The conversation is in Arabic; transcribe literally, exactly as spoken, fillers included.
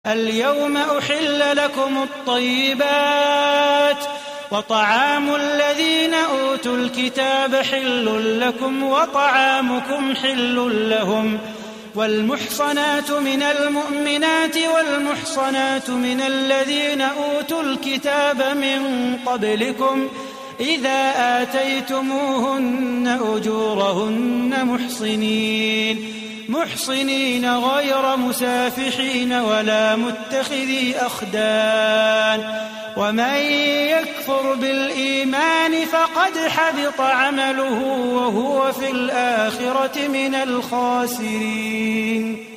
اليوم أحل لكم الطيبات وطعام الذين أوتوا الكتاب حل لكم وطعامكم حل لهم والمحصنات من المؤمنات والمحصنات من الذين أوتوا الكتاب من قبلكم إذا آتيتموهن أجورهن محصنين محصنين غير مسافحين ولا متخذي أخدان ومن يكفر بالإيمان فقد حبط عمله وهو في الآخرة من الخاسرين.